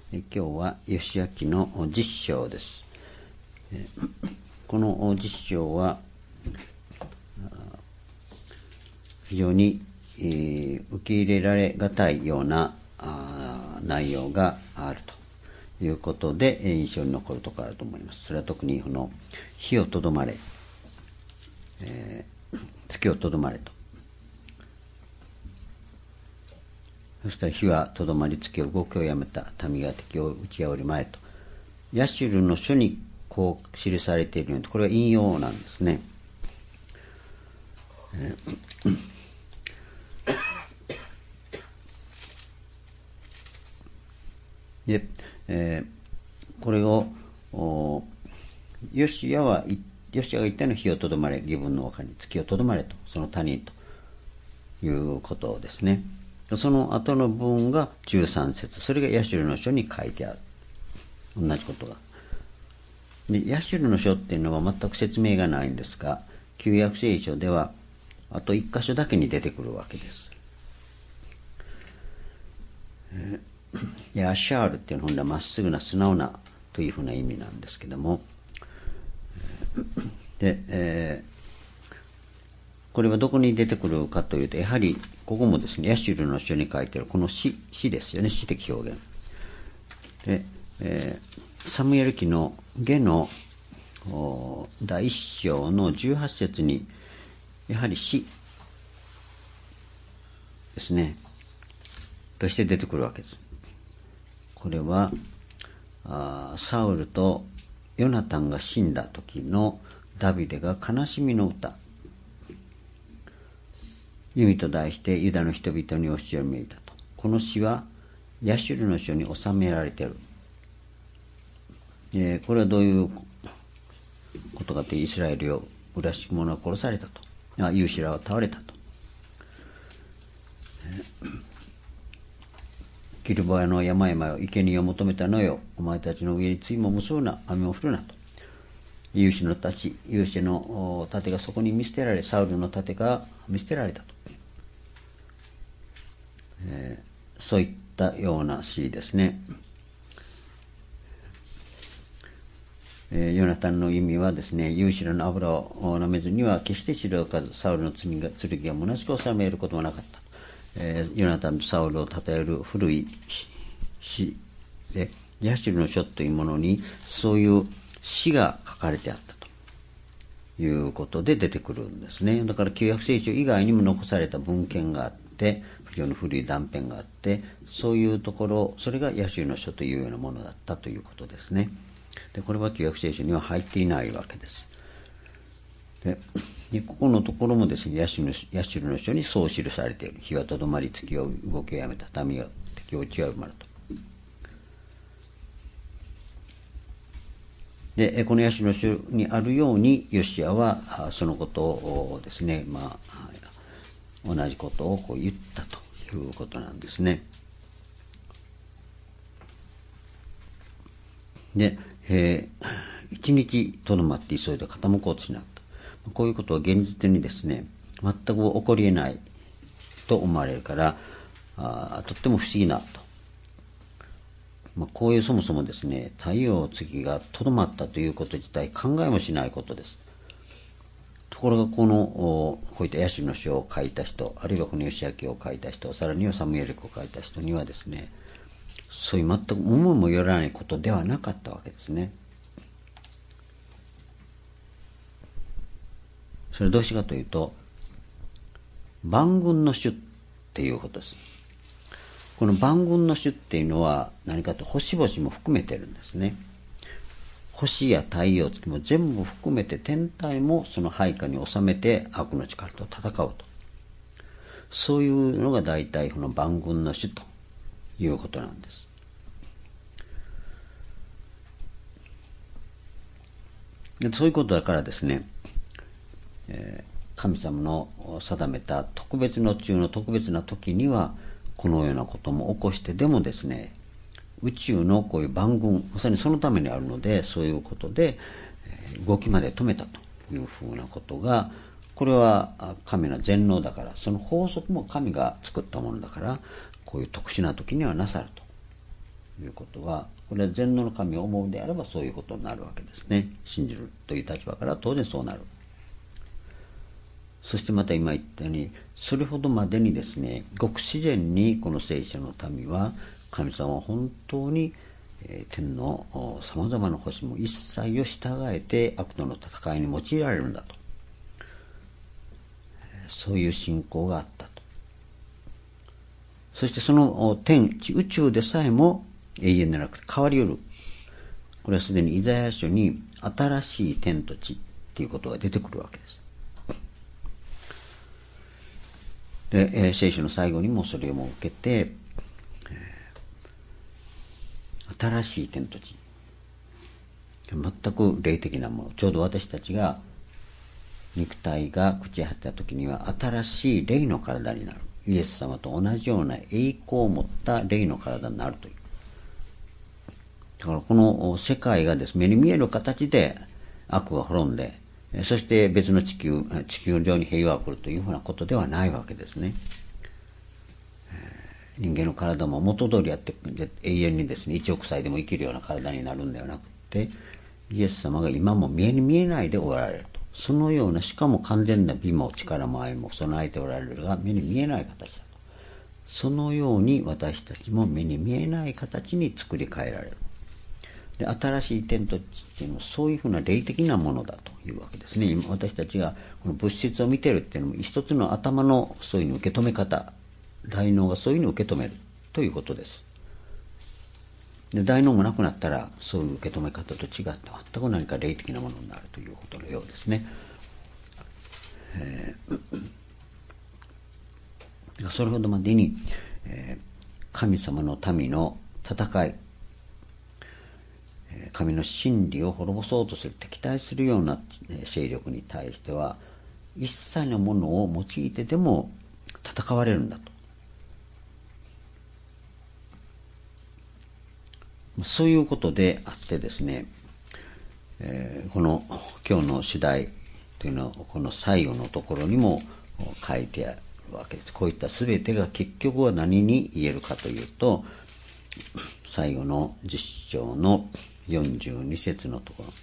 今日は義明の10章です。この10章は非常に受け入れられがたいような内容があるということで印象に残るところあると思います。それは特にこの火をとどまれ、月をとどまれと。そしたら火はとどまり月を動きをやめた民が敵を打ち破り前と。ヤシュルの書にこう記されているので、これは引用なんですね。で、これをヨシアが言ったのは火をとどまれ、義分の丘に月をとどまれと、その他人ということですね。その後の文が13節、それがヤシュルの書に書いてある。同じことが。で、ヤシュルの書っていうのは全く説明がないんですが、旧約聖書ではあと1箇所だけに出てくるわけです。ヤシャールっていうのはまっすぐな素直なというふうな意味なんですけども、で、これはどこに出てくるかというと、やはりここもですね、ヤシュルの書に書いてあるこの詩ですよね、詩的表現で、サムエル記の下の第1章の18節にやはり詩ですねとして出てくるわけです。これはサウルとヨナタンが死んだ時のダビデが悲しみの歌、弓と題してユダの人々に教えをめいたと。この詩はヤシュルの書に収められている。これはどういうことかというと、イスラエルを裏しき者が殺されたと、勇士らは倒れたと。ギルボアの山々よ、生贄を求めたのよ、お前たちの上についも無双な雨を降るなと。勇士の盾がそこに見捨てられ、サウルの盾が見捨てられたと。そういったような詩ですね。ヨナタンの意味はですね、勇士らの油を舐めずには決して知るおかず、サウルの剣が虚しく収めることもなかった。ヨナタンとサウルを称える古い詩で、ヤシュルの書というものにそういう詩が書かれてあったということで出てくるんですね。だから旧約聖書以外にも残された文献があって、非常に古い断片があって、そういうところ、それがヤシュルの書というようなものだったということですね。で、これは旧約聖書には入っていないわけです。でここのところもですね、ヤシュルの書にそう記されている。火はとどまり月を動きをやめた民が敵を打ち破ると。で、このヤシュルの書にあるように、ヨシアはそのことをですね、同じことをこう言ったということなんですね。で、一日とどまって急いで傾こうとしなかった。こういうことは現実にですね、全く起こり得ないと思われるから、とっても不思議なと。こういうそもそもですね、太陽月がとどまったということ自体考えもしないことです。ところがこういったヤシュルの書を書いた人、あるいはこの義明を書いた人、さらにはサムエル記を書いた人にはですね、そういう全く思いもよらないことではなかったわけですね。それはどうしてかというと、万軍の主っていうことです。この万軍の主っていうのは何かと星々も含めてるんですね。星や太陽月も全部含めて天体もその配下に収めて悪の力と戦うと。そういうのが大体この万軍の主ということなんです。でそういうことだからですね、神様の定めた特別の中の特別な時にはこのようなことも起こしてでもですね、宇宙のこういう万軍、まさにそのためにあるので、そういうことで動きまで止めたというふうなことが、これは神の全能だから、その法則も神が作ったものだから、こういう特殊な時にはなさるということは、これは全能の神を思うであればそういうことになるわけですね。信じるという立場から当然そうなる。そしてまた今言ったように、それほどまでにですね、ごく自然にこの聖書の民は、神様は本当に天のさまざまな星も一切を従えて悪との戦いに用いられるんだと、そういう信仰があったと。そしてその天地宇宙でさえも永遠でなくて変わりうる。これはすでにイザヤ書に新しい天と地っていうことが出てくるわけです。で、聖書の最後にもそれを設けて、新しい天と地、全く霊的なもの、ちょうど私たちが肉体が朽ち果てた時には新しい霊の体になる。イエス様と同じような栄光を持った霊の体になるという。だからこの世界がですね、目に見える形で悪が滅んで、そして別の地球上に平和が来るというふうなことではないわけですね。人間の体も元通りやって永遠にですね、1億歳でも生きるような体になるんではなくて、イエス様が今も目に見えないでおられると。そのような、しかも完全な美も力も愛も備えておられるが目に見えない形だと。そのように私たちも目に見えない形に作り変えられる。で、新しい天と地っていうのはそういうふうな霊的なものだというわけですね。今私たちがこの物質を見てるっていうのも一つの頭のそういう受け止め方、大脳がそういうふうに受け止めるということです。で、大脳もなくなったらそういう受け止め方と違って全く何か霊的なものになるということのようですね。それほどまでに、神様の民の戦い、神の真理を滅ぼそうとする、敵対するような勢力に対しては一切のものを用いてでも戦われるんだと。そういうことであってですね、この今日の主題というのはこの最後のところにも書いてあるわけです。こういった全てが結局は何に言えるかというと、最後の10章の42節のところ、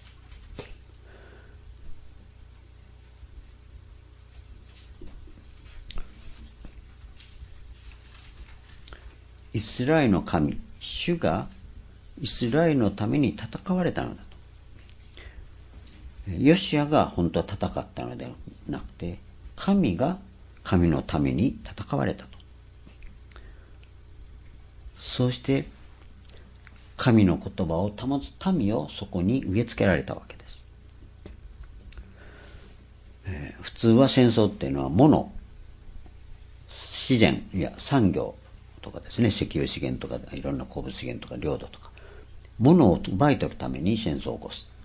イスラエルの神、主がイスラエルのために戦われたのだと。ヨシアが本当は戦ったのではなくて、神が神のために戦われたと。そして神の言葉を保つ民をそこに植え付けられたわけです。普通は戦争っていうのは物、自然や産業とかですね、石油資源とかいろんな鉱物資源とか領土とか物を奪い取るために戦争を起こす。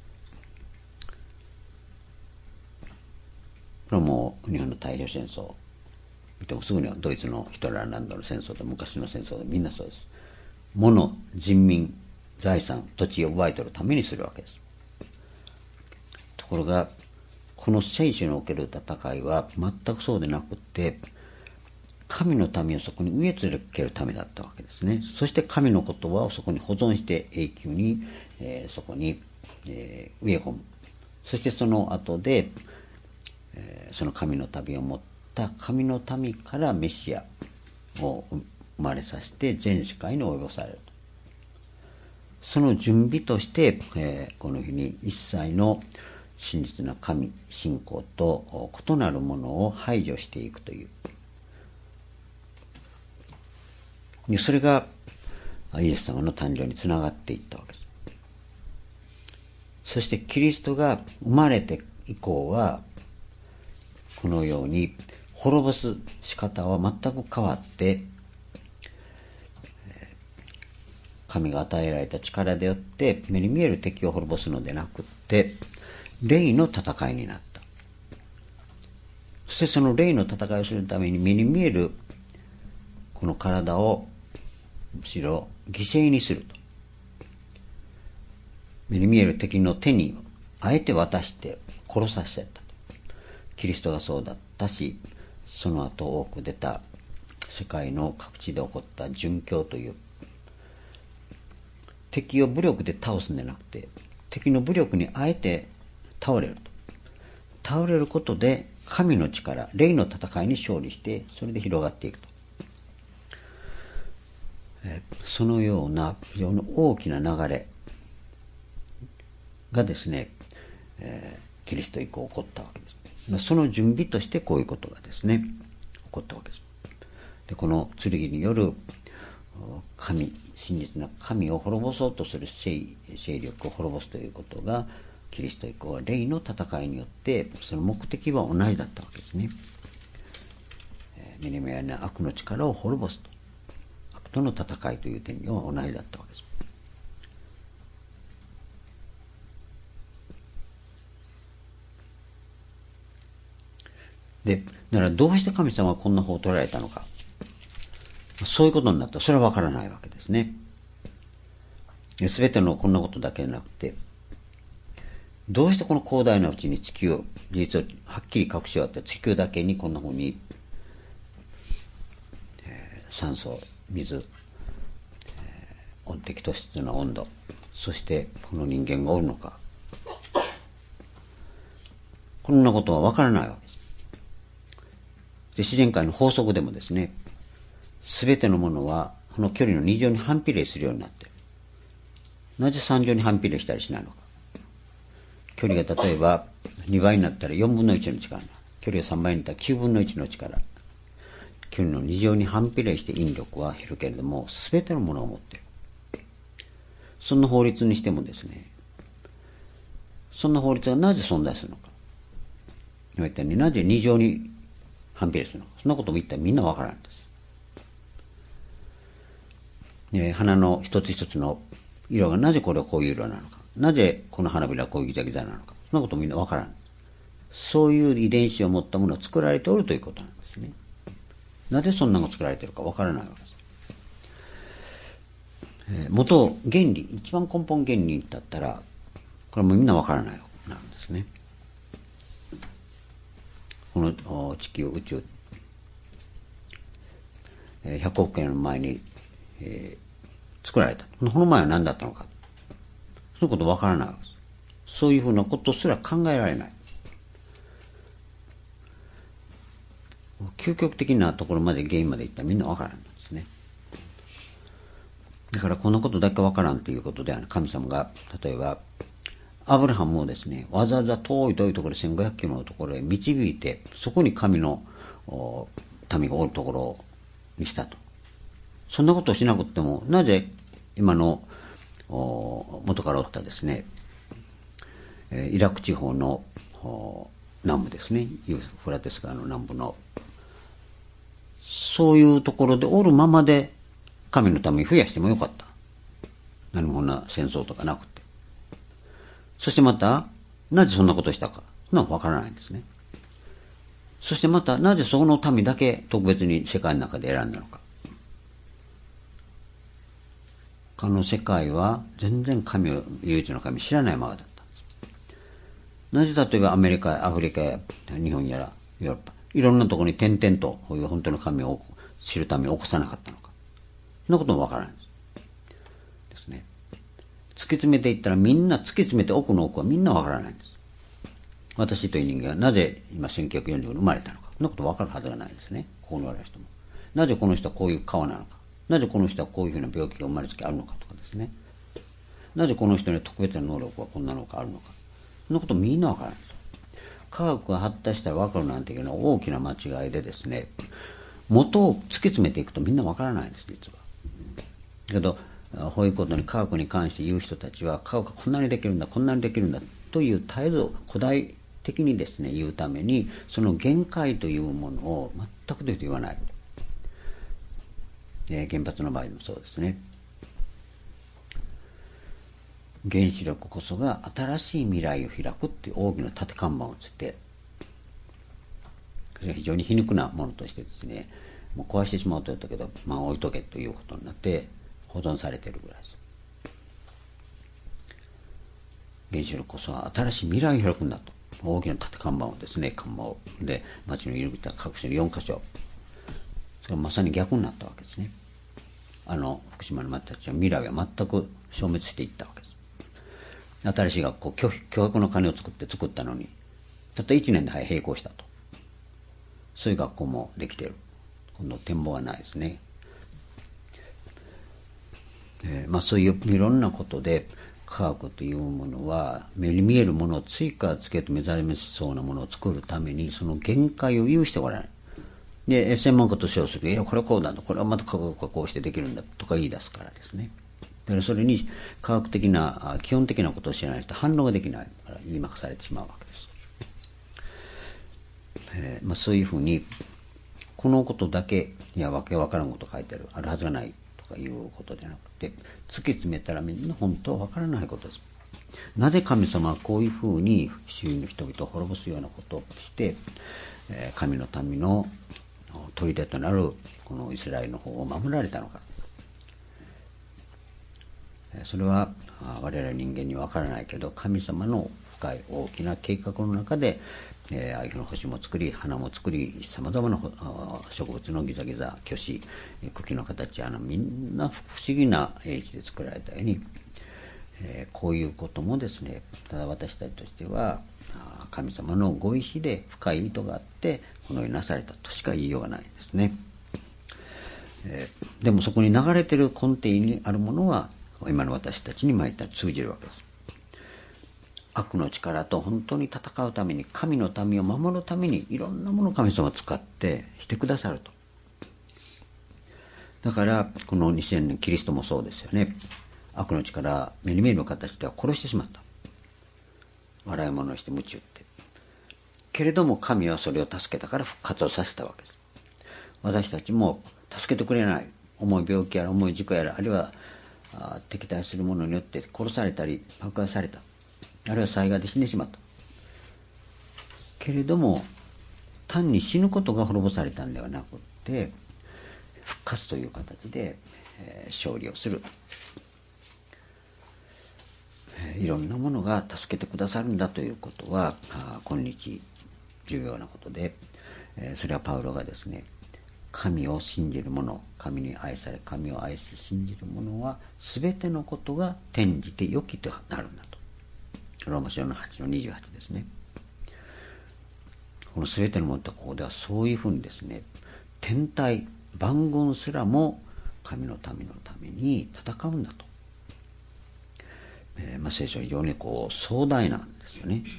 これはもう日本の太平洋戦争見てもすぐにはドイツのヒトラーランドの戦争で、昔の戦争でみんなそうです。物、人民、財産、土地を奪い取るためにするわけです。ところがこの聖書における戦いは全くそうでなくて、神の民をそこに植え付けるためだったわけですね。そして神の言葉をそこに保存して永久に、そこに、植え込む。そしてその後で、その神の民を持った神の民からメシアを生まれさせて全世界に及ぼされると。その準備として、この日に一切の真実な神、信仰と異なるものを排除していくという。それがイエス様の誕生につながっていったわけです。そしてキリストが生まれて以降はこのように滅ぼす仕方は全く変わって、神が与えられた力でよって目に見える敵を滅ぼすのでなくって霊の戦いになった。そしてその霊の戦いをするために目に見えるこの体をむしろ犠牲にすると。目に見える敵の手にあえて渡して殺させたと。キリストがそうだったし、その後多く出た世界の各地で起こった殉教という敵を武力で倒すんじゃなくて、敵の武力にあえて倒れると。倒れることで神の力、霊の戦いに勝利して、それで広がっていくと。そのような非常に大きな流れがですね、キリスト以降起こったわけです。その準備としてこういうことがですね、起こったわけです。で、この剣による神、真実な神を滅ぼそうとする勢力を滅ぼすということが、キリスト以降は霊の戦いによって、その目的は同じだったわけですね。目に見えない悪の力を滅ぼすと。悪との戦いという点には同じだったわけです。で、だからどうして神様はこんな方を取られたのか。そういうことになったら、それはわからないわけですね。すべてのこんなことだけでなくて、どうしてこの広大なうちに地球を、実ははっきり隠し終わった地球だけにこんなふうに、酸素、水、適と質の温度、そしてこの人間がおるのか。こんなことはわからないわけです。で、自然界の法則でもですね、すべてのものはこの距離の2乗に反比例するようになっている。なぜ3乗に反比例したりしないのか。距離が例えば2倍になったら4分の1の力、距離が3倍になったら9分の1の力、距離の2乗に反比例して引力は減るけれども、すべてのものを持っている。そんな法律にしてもですね、そんな法律がなぜ存在するのか。今言ったようになぜ2乗に反比例するのか。そんなことも言ったらみんなわからないんです。花の一つ一つの色がなぜこれはこういう色なのか。なぜこの花びらはこういうギザギザなのか。そんなことみんなわからない。そういう遺伝子を持ったものが作られておるということなんですね。なぜそんなのが作られているかわからないわけです。元原理、一番根本原理だったら、これもみんなわからないわけなんですね。この地球、宇宙、100億年前に、作られた。この前は何だったのか。そういうことわからないわけです。そういうふうなことすら考えられない。究極的なところまで原因までいったらみんなわからないんですね。だからこんなことだけわからんということで、神様が、例えば、アブラハムをですね、わざわざ遠いところ、1500キロのところへ導いて、そこに神の民がおるところにしたと。そんなことをしなくても、なぜ今の元からおったですね、イラク地方の南部ですね、ユーフラテス川の南部の、そういうところでおるままで神のために増やしてもよかった。何もこんな戦争とかなくて。そしてまた、なぜそんなことをしたか。そんなのわからないんですね。そしてまた、なぜその民だけ特別に世界の中で選んだのか。他の世界は全然神を、唯一の神知らないままだったんです。なぜ例えばアメリカ、アフリカや日本やらヨーロッパ、いろんなところに点々とこういう本当の神を知るために起こさなかったのか。そんなこともわからないんですね。突き詰めていったらみんな突き詰めて奥の奥はみんなわからないんです。私という人間がなぜ今1945年生まれたのか。そんなことわかるはずがないですね。ここにおられる人も。なぜこの人はこういう顔なのか。なぜこの人はこういうふうな病気が生まれつきあるのかとかですね。なぜこの人に特別な能力はこんなのかあるのか。そんなことみんなわからないんです。科学が発達したらわかるなんていうのは大きな間違いでですね、元を突き詰めていくとみんなわからないんです、実は。けど、こういうことに科学に関して言う人たちは、科学がこんなにできるんだ、こんなにできるんだという絶えず古代的にですね、言うために、その限界というものを全くというと言わない。原発の場合もそうですね。原子力こそが新しい未来を開くっていう大きな立て看板をつって、それが非常に皮肉なものとしてですね、もう壊してしまうと言ったけど、まあ置いとけということになって保存されているぐらいです。原子力こそは新しい未来を開くんだと。大きな立て看板をですね、看板を。で、街の入り口は各所に4カ所。それがまさに逆になったわけですね。 福島の町たちは未来は全く消滅していったわけです。新しい学校、巨額の金を作ったのに、たった1年で閉校したと。そういう学校もできている。今度展望はないですね。そういういろんなことで科学というものは目に見えるものを追加つけて目覚めしそうなものを作るためにその限界を有しておらない。で、専門家と称する、いや、これはこうだと、これはまたこうしてできるんだとか言い出すからですね。だからそれに科学的な、基本的なことを知らない人反応ができないから言いまかされてしまうわけです。そういうふうに、このことだけ、いや、わけわからんこと書いてあるはずがないとかいうことじゃなくて、突き詰めたらみんな本当はわからないことです。なぜ神様はこういうふうに周囲の人々を滅ぼすようなことをして、神の民の砦となるこのイスラエルの方を守られたのか。それは我々人間にはわからないけど、神様の深い大きな計画の中で、ああいう星も作り、花も作り、様々な植物のギザギザ、巨子、茎の形、みんな不思議な英知で作られたように、こういうこともですね、ただ私たちとしては、神様のご意志で深い意図があって、このようになされたとしか言いようがないですね。でもそこに流れている根底にあるものは、今の私たちに毎回通じるわけです。悪の力と本当に戦うために、神の民を守るためにいろんなものを神様を使ってしてくださると。だからこの2000年キリストもそうですよね。悪の力、目に見える形では殺してしまった。笑い物をして鞭打って。けれども神はそれを助けたから復活をさせたわけです。私たちも助けてくれない。重い病気やら重い事故やら、あるいは敵対する者によって殺されたり迫害された。あるいは災害で死んでしまった。けれども単に死ぬことが滅ぼされたんではなくて、復活という形で勝利をする。いろんなものが助けてくださるんだということは今日重要なことで、それはパウロがですね、神を信じる者、神に愛され神を愛し信じる者は全てのことが転じて良きとなるんだと。ローマ書の8の28ですね。この全てのものとここではそういうふうにですね、天体万軍すらも神の民のために戦うんだと。聖書は非常に壮大なんですよね。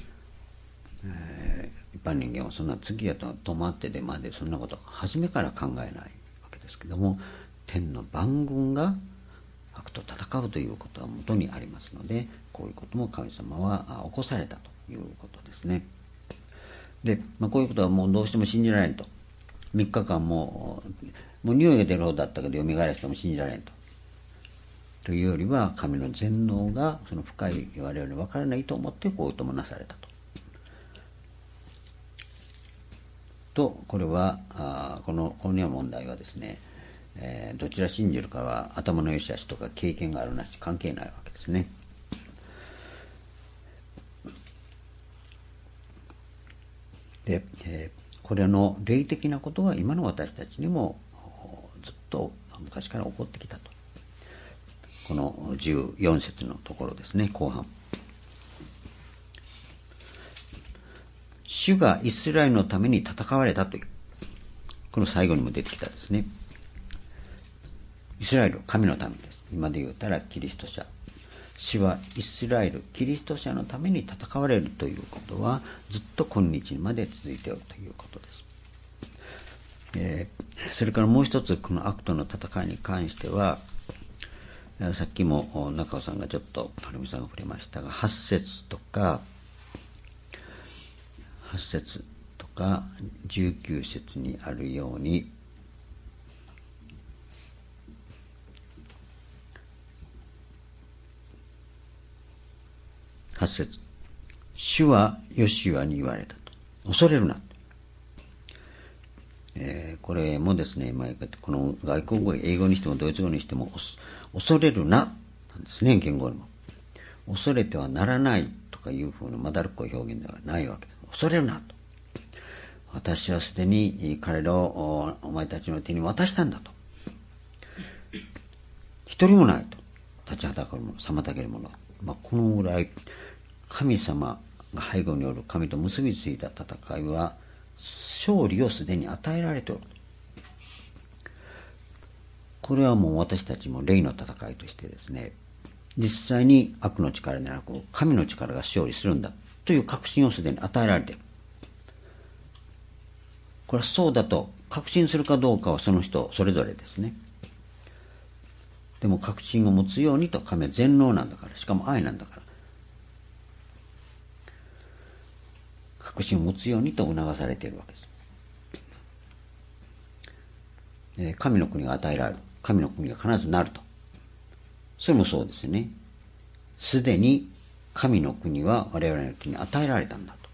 一般人間はそんな次へと止まってでまでそんなこと初めから考えないわけですけども、天の万軍が悪と戦うということは元にありますので、こういうことも神様は起こされたということですね。で、こういうことはもうどうしても信じられんと。3日間もう匂いが出るほどだったけど蘇らしても信じられんと。というよりは神の全能がその深い我々に分からないと思ってこういうこともなされたと。これはこの問題はですね、どちら信じるかは頭の良し悪しとか経験があるなし関係ないわけですね。で、これの霊的なことが今の私たちにもずっと昔から起こってきたと。この14節のところですね、後半。主がイスラエルのために戦われたという、この最後にも出てきたですね。イスラエルは神の民です。今で言うたらキリスト者。主はイスラエル、キリスト者のために戦われるということはずっと今日まで続いているということです。それからもう一つ、この悪との戦いに関しては、さっきも中尾さんがちょっとはるみさんが触れましたが、8節とか19節にあるように、8節、主はヨシュアに言われたと。恐れるな。これもですね、この外国語、英語にしてもドイツ語にしても恐れるななんですね、言語にも。恐れてはならないとかいうふうなまだるっこい表現ではないわけです。恐れるなと。私はすでに彼らをお前たちの手に渡したんだと。 一人もないと。立ちはだかるもの、妨げるものは、このぐらい神様が背後による神と結びついた戦いは勝利をすでに与えられておる。これはもう私たちも霊の戦いとしてですね、実際に悪の力ではなく神の力が勝利するんだという確信をすでに与えられている。これはそうだと確信するかどうかはその人それぞれですね。でも確信を持つようにと、神は全能なんだから、しかも愛なんだから、確信を持つようにと促されているわけです。神の国が与えられる。神の国が必ずなると。それもそうですね。すでに神の国は我々の国に与えられたんだ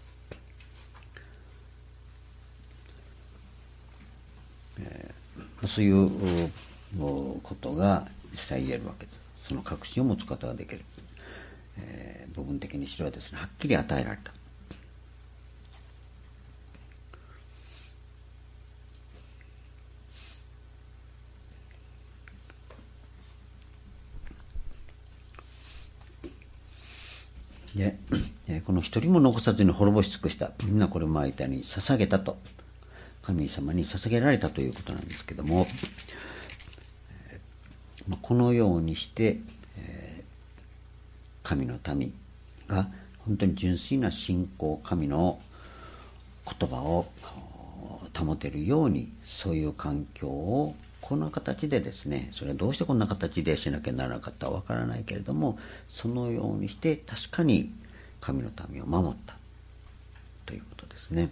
と。そういうことが実際言えるわけです。その確信を持つことができる。部分的にそれはですね、はっきり与えられた。で、この一人も残さずに滅ぼし尽くした。みんなこれも言ったように捧げたと。神様に捧げられたということなんですけども、このようにして、神の民が本当に純粋な信仰、神の言葉を保てるように、そういう環境をこんな形でですね、それはどうしてこんな形でしなきゃならなかったかわからないけれども、そのようにして確かに神の民を守ったということですね。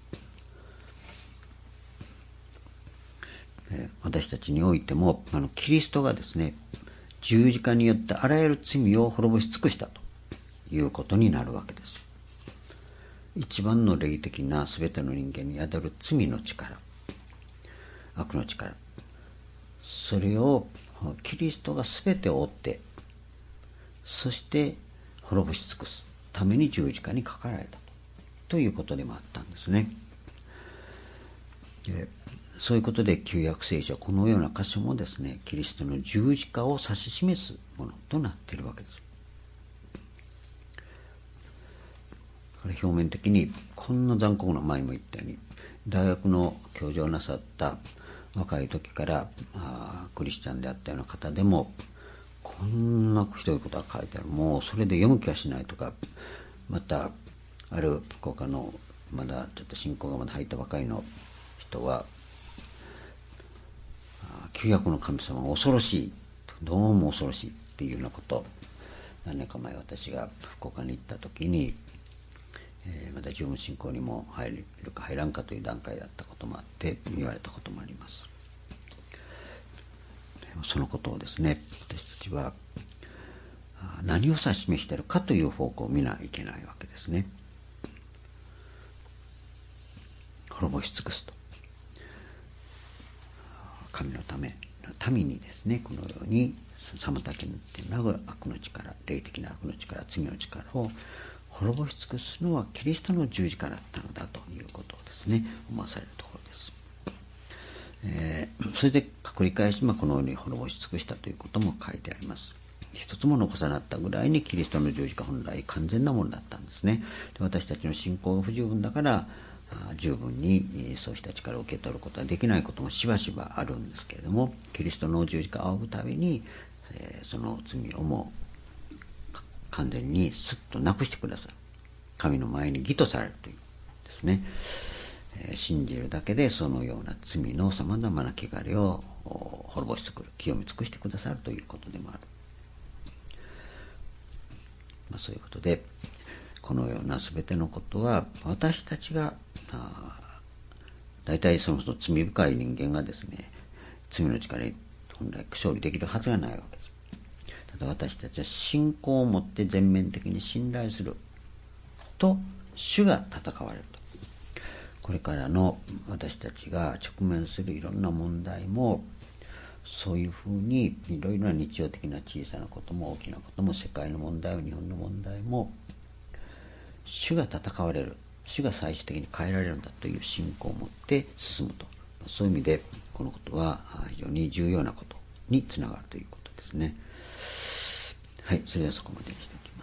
私たちにおいてもキリストがですね、十字架によってあらゆる罪を滅ぼし尽くしたということになるわけです。一番の霊的な全ての人間に宿る罪の力、悪の力、それをキリストが全てを負って、そして滅ぼし尽くすために十字架にかかられたということでもあったんですね。そういうことで旧約聖書はこのような箇所もですね、キリストの十字架を指し示すものとなっているわけです。これ表面的にこんな残酷な、前にも言ったように大学の教授をなさった若い時からクリスチャンであったような方でも、こんなひどいことが書いてある、もうそれで読む気はしないとか、またある福岡のまだちょっと信仰がまだ入ったばかりの人は、旧約の神様が恐ろしい、どうも恐ろしいっていうようなことを、何年か前私が福岡に行った時に、まだ十分信仰にも入るか入らんかという段階だったこともあって言われたこともあります。そのことをですね、私たちは何を指し示しているかという方向を見ないといけないわけですね。滅ぼし尽くすと、神のための民にですね、このように妨げになる悪の力、霊的な悪の力、罪の力を滅ぼし尽くすのはキリストの十字架だったのだということをですね、思わされるところです。それで繰り返し、このように滅ぼし尽くしたということも書いてあります。一つも残さなかったぐらいにキリストの十字架本来完全なものだったんですね。で、私たちの信仰が不十分だから十分にそうした力を受け取ることができないこともしばしばあるんですけれども、キリストの十字架を仰ぐたびに、その罪をもう完全にすっとなくしてくださる、神の前に義とされるというですね、信じるだけでそのような罪のさまざまな汚れを滅ぼし尽くる、清め尽くしてくださるということでもある。そういうことで、このような全てのことは私たちが大体その罪深い人間がですね、罪の力に本来勝利できるはずがないわけです。ただ私たちは信仰を持って全面的に信頼すると主が戦われると。これからの私たちが直面するいろんな問題も、そういうふうにいろいろな日常的な小さなことも大きなことも、世界の問題も日本の問題も、主が戦われる、主が最終的に変えられるんだという信仰を持って進むと。そういう意味でこのことは非常に重要なことにつながるということです。 ですね。はい、それではそこまでにしておきます。